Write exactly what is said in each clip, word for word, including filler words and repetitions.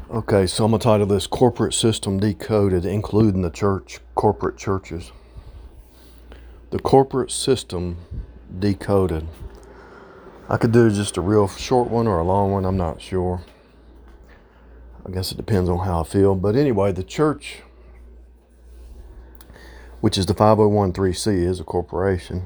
Okay, so I'm going to title this Corporate System Decoded, including the church, corporate churches. The corporate system decoded. I could do just a real short one or a long one, I'm not sure. I guess it depends on how I feel. But anyway, the church, which is the five oh one c three, is a corporation.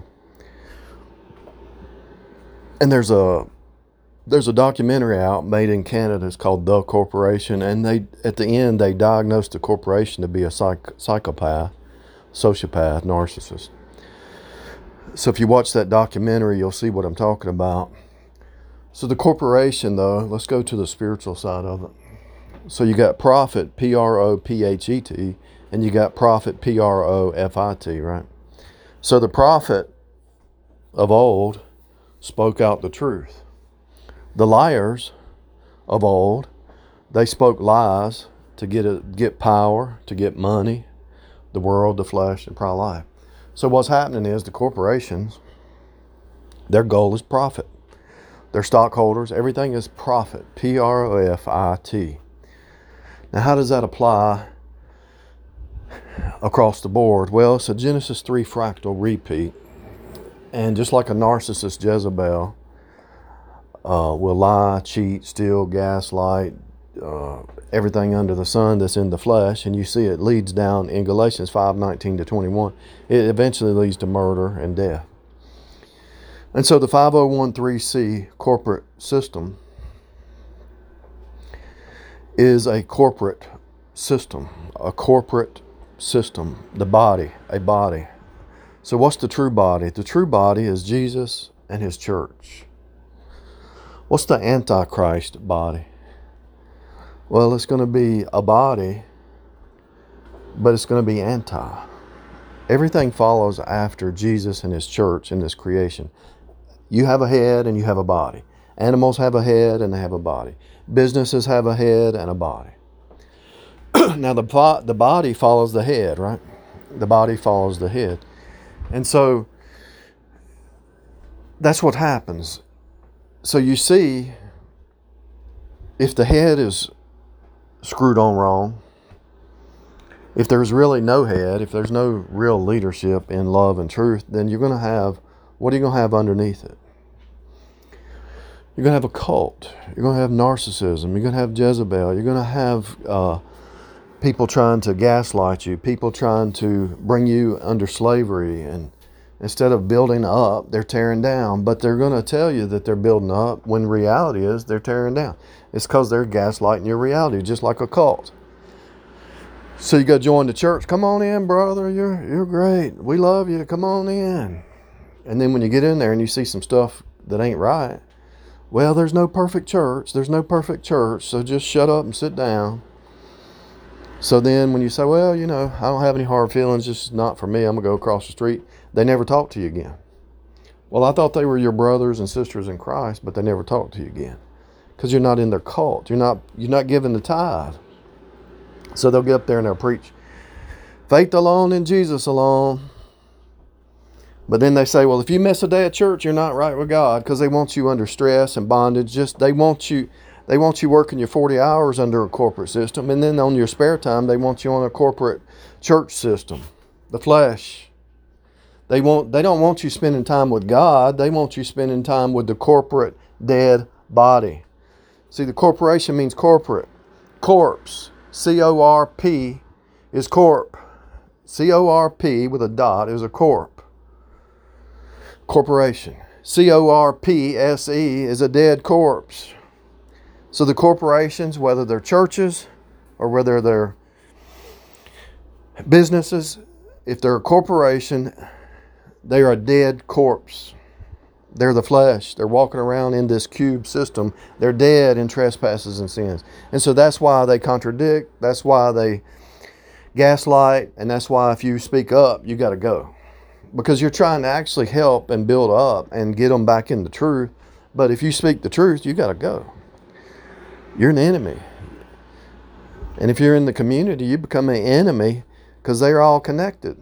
And there's a There's a documentary out made in Canada. It's called The Corporation, and they at the end they diagnosed the corporation to be a psych, psychopath, sociopath, narcissist. So if you watch that documentary, you'll see what I'm talking about. So the corporation, though, let's go to the spiritual side of it. So you got prophet, P R O P H E T, and you got prophet, P R O F I T, right? So the prophet of old spoke out the truth. The liars of old, they spoke lies to get a, get power, to get money, the world, the flesh, and pride life. So what's happening is the corporations, their goal is profit. Their stockholders, everything is profit, P R O F I T. Now how does that apply across the board? Well, it's a Genesis three fractal repeat. And just like a narcissist Jezebel, Uh, will lie, cheat, steal, gaslight, uh, everything under the sun that's in the flesh. And you see it leads down in Galatians five nineteen to twenty-one. It eventually leads to murder and death. And so the five oh one c three corporate system is a corporate system, a corporate system, the body, a body. So what's the true body? The true body is Jesus and his church. What's the Antichrist body? Well, it's going to be a body, but it's going to be anti. Everything follows after Jesus and his church in this creation. You have a head and you have a body. Animals have a head and they have a body. Businesses have a head and a body. Now, the, the body follows the head, right? The body follows the head. And so that's what happens. So you see, if the head is screwed on wrong, if there's really no head, if there's no real leadership in love and truth, then you're going to have, what are you going to have underneath it? You're going to have a cult. You're going to have narcissism. You're going to have Jezebel. You're going to have uh, people trying to gaslight you, people trying to bring you under slavery, and instead of building up, they're tearing down. But they're going to tell you that they're building up when reality is they're tearing down. It's because they're gaslighting your reality, just like a cult. So you got to join the church. Come on in, brother. You're you're great. We love you. Come on in. And then when you get in there and you see some stuff that ain't right, well, there's no perfect church. There's no perfect church. So just shut up and sit down. So then when you say, well, you know, I don't have any hard feelings, this is not for me, I'm going to go across the street, they never talk to you again. Well, I thought they were your brothers and sisters in Christ, but they never talk to you again because you're not in their cult. You're not, you're not giving the tithe. So they'll get up there and they'll preach faith alone in Jesus alone. But then they say, well, if you miss a day at church, you're not right with God, because they want you under stress and bondage. Just they want you They want you working your forty hours under a corporate system, and then on your spare time, they want you on a corporate church system, the flesh. They want they don't want you spending time with God. They want you spending time with the corporate dead body. See, the corporation means corporate. Corpse, C O R P, is corp. C O R P with a dot is a corp. Corporation. C O R P S E is a dead corpse. So the corporations, whether they're churches or whether they're businesses, if they're a corporation, they are a dead corpse. They're the flesh. They're walking around in this cube system. They're dead in trespasses and sins. And so that's why they contradict. That's why they gaslight. And that's why if you speak up, you got to go. Because you're trying to actually help and build up and get them back in the truth. But if you speak the truth, you got to go. You're an enemy. And if you're in the community, you become an enemy because they're all connected.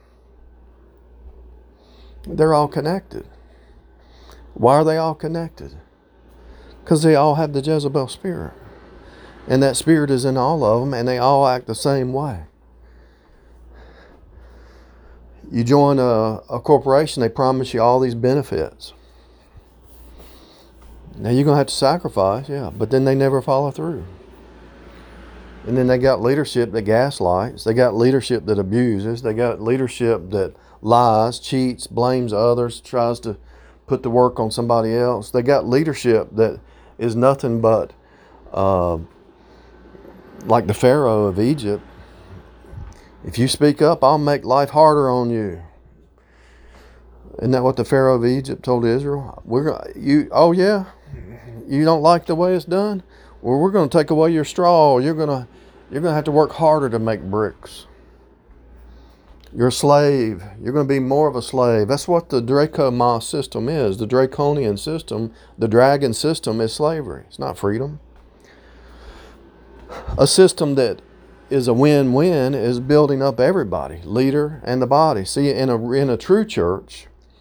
They're all connected. Why are they all connected? Because they all have the Jezebel spirit. And that spirit is in all of them, and they all act the same way. You join a, a corporation, they promise you all these benefits. Now you're going to have to sacrifice, yeah, but then they never follow through. And then they got leadership that gaslights. They got leadership that abuses. They got leadership that lies, cheats, blames others, tries to put the work on somebody else. They got leadership that is nothing but uh, like the Pharaoh of Egypt. If you speak up, I'll make life harder on you. Isn't that what the Pharaoh of Egypt told Israel? We're gonna, you. Oh yeah, you don't like the way it's done? Well, we're going to take away your straw. You're going to, you're going to have to work harder to make bricks. You're a slave. You're going to be more of a slave. That's what the Draco Ma system is. The draconian system, the dragon system is slavery. It's not freedom. A system that is a win-win is building up everybody, leader and the body. See, in a, in a true church,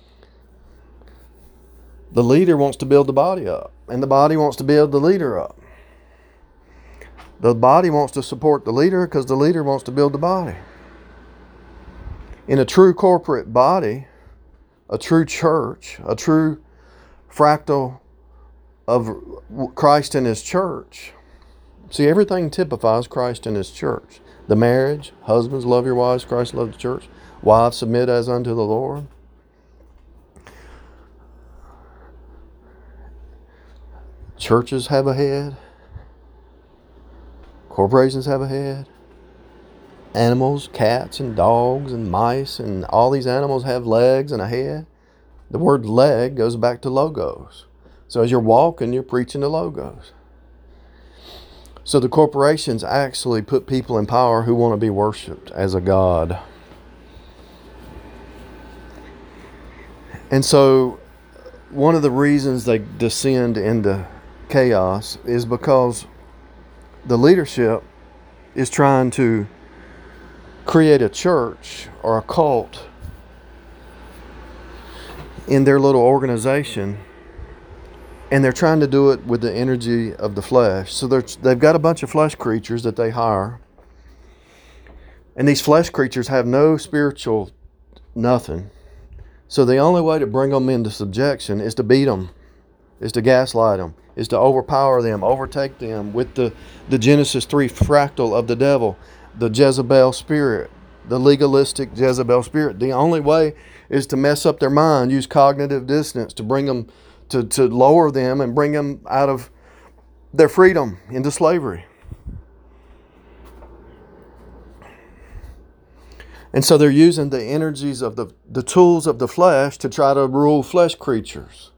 the leader wants to build the body up, and the body wants to build the leader up. The body wants to support the leader because the leader wants to build the body. In a true corporate body, a true church, a true fractal of Christ and His church. See, everything typifies Christ and His church. The marriage, husbands, love your wives, Christ loved the church. Wives, submit as unto the Lord. Churches have a head. Corporations have a head. Animals, cats and dogs and mice and all these animals have legs and a head. The word leg goes back to logos. So as you're walking, you're preaching the logos. So the corporations actually put people in power who want to be worshipped as a god. And so one of the reasons they descend into chaos is because the leadership is trying to create a church or a cult in their little organization, and they're trying to do it with the energy of the flesh. So they're, they've got a bunch of flesh creatures that they hire, and these flesh creatures have no spiritual nothing. So the only way to bring them into subjection is to beat them, is to gaslight them, is to overpower them, overtake them with the, the Genesis three fractal of the devil, the Jezebel spirit, the legalistic Jezebel spirit. The only way is to mess up their mind, use cognitive dissonance to bring them, to, to lower them and bring them out of their freedom into slavery. And so they're using the energies of the, the tools of the flesh to try to rule flesh creatures.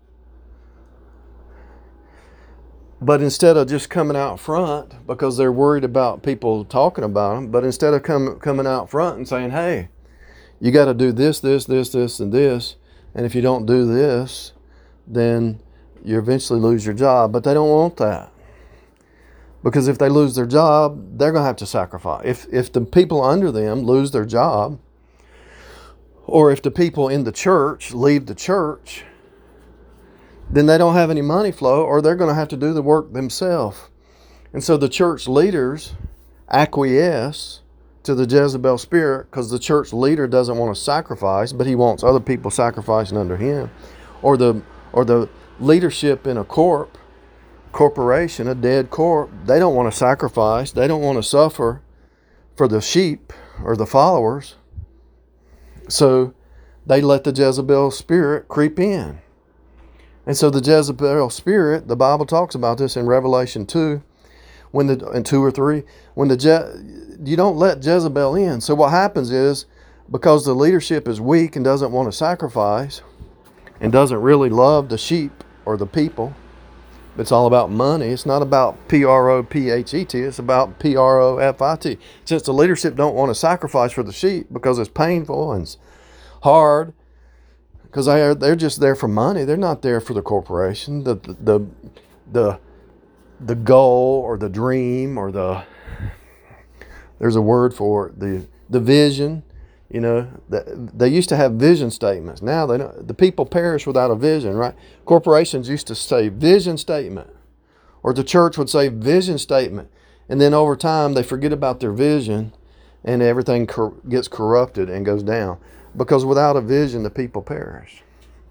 But instead of just coming out front because they're worried about people talking about them, but instead of come, coming out front and saying, hey, you got to do this, this, this, this, and this. And if you don't do this, then you eventually lose your job. But they don't want that. Because if they lose their job, they're going to have to sacrifice. If, if the people under them lose their job, or if the people in the church leave the church, then they don't have any money flow, or they're going to have to do the work themselves. And so the church leaders acquiesce to the Jezebel spirit because the church leader doesn't want to sacrifice, but he wants other people sacrificing under him. Or the or the leadership in a corp, corporation, a dead corp, they don't want to sacrifice. They don't want to suffer for the sheep or the followers. So they let the Jezebel spirit creep in. And so the Jezebel spirit, the Bible talks about this in Revelation two, when the in two or three, when the Je, you don't let Jezebel in. So what happens is, because the leadership is weak and doesn't want to sacrifice, and doesn't really love the sheep or the people, it's all about money. It's not about P R O P H E T. It's about P R O F I T. Since the leadership don't want to sacrifice for the sheep because it's painful and it's hard, because they are, they're just there for money. They're not there for the corporation, the the the the goal or the dream or the, there's a word for it, the the vision. You know, the, they used to have vision statements. Now they don't, the people perish without a vision, right? Corporations used to say vision statement, or the church would say vision statement, And then over time, they forget about their vision, and everything cor- gets corrupted and goes down. Because without a vision, the people perish.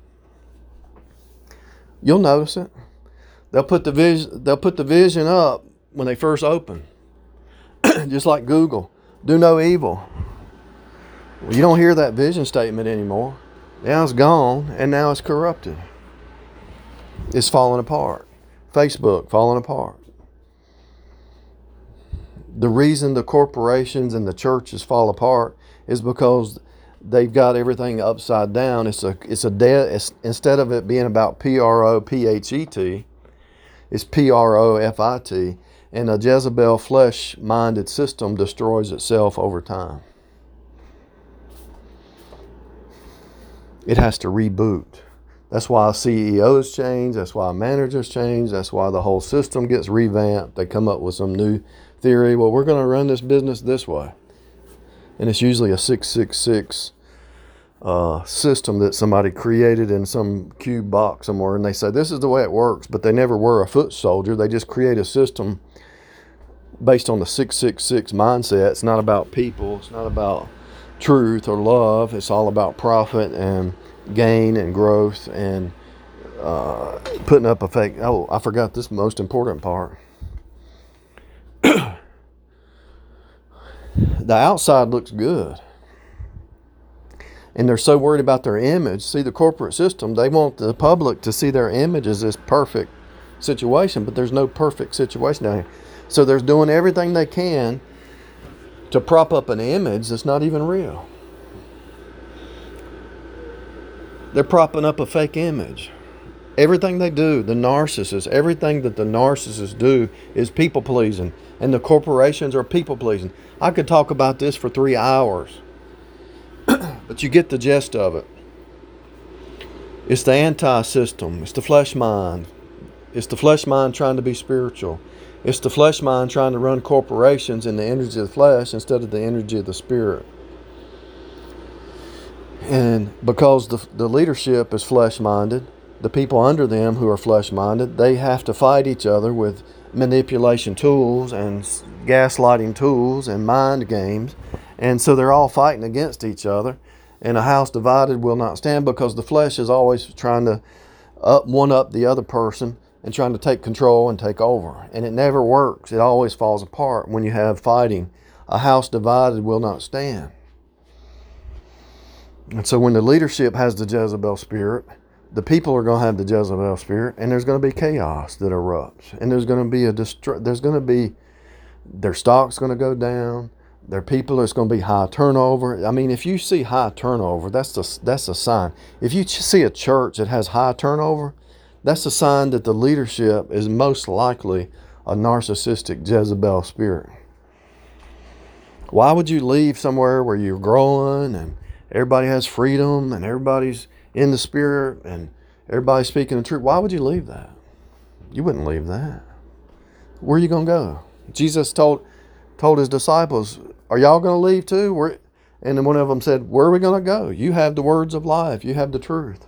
You'll notice it. They'll put the vision, they'll put the vision up when they first open. Just like Google. Do no evil. Well, you don't hear that vision statement anymore. Now it's gone, and now it's corrupted. It's falling apart. Facebook falling apart. The reason the corporations and the churches fall apart is because they've got everything upside down. It's a it's a dead. It's, instead of it being about P R O P H E T, it's P R O F I T, and a Jezebel flesh-minded system destroys itself over time. It has to reboot. That's why C E Os change. That's why managers change. That's why the whole system gets revamped. They come up with some new theory. Well, we're going to run this business this way. And it's usually a six six six uh, system that somebody created in some cube box somewhere. And they say, this is the way it works. But they never were a foot soldier. They just create a system based on the six six six mindset. It's not about people. It's not about truth or love. It's all about profit and gain and growth and uh, putting up a fake. Oh, I forgot this most important part. The outside looks good, and they're so worried about their image. See, the corporate system, they want the public to see their image as this perfect situation, but there's no perfect situation down here. So they're doing everything they can to prop up an image that's not even real. They're propping up a fake image. Everything they do, the narcissists, everything that the narcissists do is people pleasing. And the corporations are people pleasing. I could talk about this for three hours. But you get the gist of it. It's the anti-system. It's the flesh mind. It's the flesh mind trying to be spiritual. It's the flesh mind trying to run corporations in the energy of the flesh instead of the energy of the spirit. And because the, the leadership is flesh-minded, the people under them who are flesh-minded, they have to fight each other with manipulation tools and gaslighting tools and mind games. And so they're all fighting against each other. And a house divided will not stand, because the flesh is always trying to up one up the other person and trying to take control and take over. And it never works. It always falls apart when you have fighting. A house divided will not stand. And so when the leadership has the Jezebel spirit, the people are going to have the Jezebel spirit, and there's going to be chaos that erupts. And there's going to be a destru- there's going to be, their stock's going to go down. Their people, there's going to be high turnover. I mean, if you see high turnover, that's the, that's a sign. If you see a church that has high turnover, that's a sign that the leadership is most likely a narcissistic Jezebel spirit. Why would you leave somewhere where you're growing and everybody has freedom and everybody's in the spirit and everybody's speaking the truth? Why would you leave that? You wouldn't leave that. Where are you going to go? Jesus told told his disciples, are y'all going to leave too? Where, and then one of them said, where are we going to go? You have the words of life. You have the truth.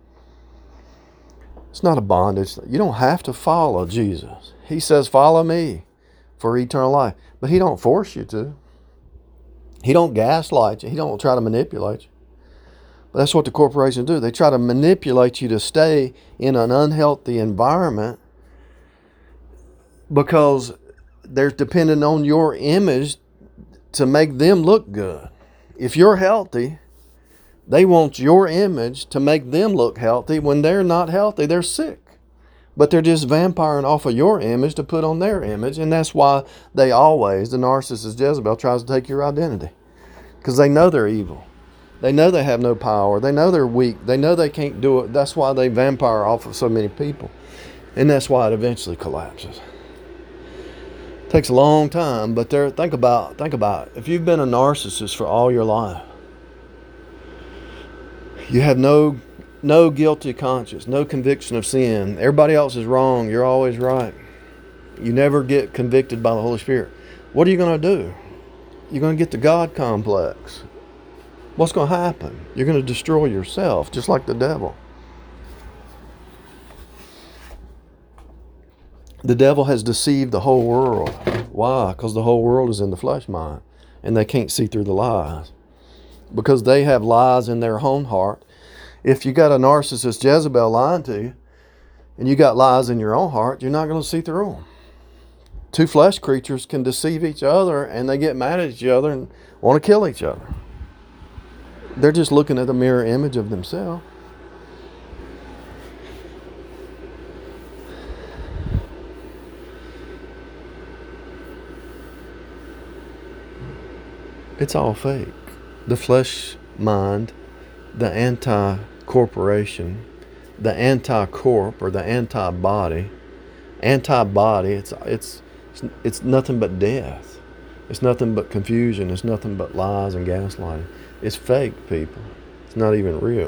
It's not a bondage. You don't have to follow Jesus. He says, follow me for eternal life. But he don't force you to. He don't gaslight you. He don't try to manipulate you. But that's what the corporations do. They try to manipulate you to stay in an unhealthy environment because they're dependent on your image to make them look good. If you're healthy, they want your image to make them look healthy. When they're not healthy, they're sick. But they're just vampiring off of your image to put on their image. And that's why they always, the narcissist Jezebel, tries to take your identity. Because they know they're evil. They know they have no power. They know they're weak. They know they can't do it. That's why they vampire off of so many people. And that's why it eventually collapses. It takes a long time, but there, think about, think about it. If you've been a narcissist for all your life, you have no no guilty conscience, no conviction of sin. Everybody else is wrong. You're always right. You never get convicted by the Holy Spirit. What are you going to do? You're going to get the God complex. What's going to happen? You're going to destroy yourself, just like the devil. The devil has deceived the whole world. Why? Because the whole world is in the flesh mind, and they can't see through the lies. Because they have lies in their own heart. If you got a narcissist Jezebel lying to you, and you got lies in your own heart, you're not going to see through them. Two flesh creatures can deceive each other, and they get mad at each other and want to kill each other. They're just looking at a mirror image of themselves. It's all fake. The flesh mind, the anti-corporation, the anti-corp or the anti-body, anti-body, it's it's it's nothing but death. It's nothing but confusion. It's nothing but lies and gaslighting. It's fake, people. It's not even real.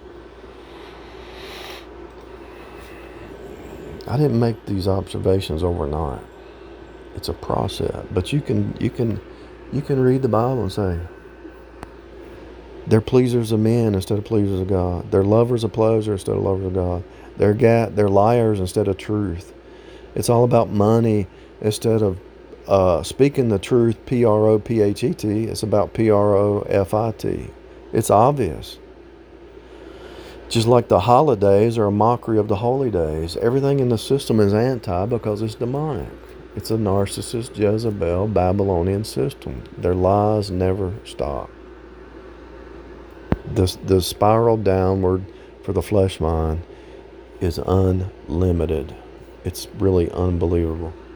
I didn't make these observations overnight. It's a process. But you can you can you can read the Bible and say, they're pleasers of men instead of pleasers of God. They're lovers of pleasure instead of lovers of God. They're ga- they're liars instead of truth. It's all about money instead of uh, speaking the truth, P R O P H E T. It's about P R O F I T. It's obvious. Just like the holidays are a mockery of the holy days. Everything in the system is anti because it's demonic. It's a narcissist, Jezebel, Babylonian system. Their lies never stop. The, the spiral downward for the flesh mind is unlimited. It's really unbelievable.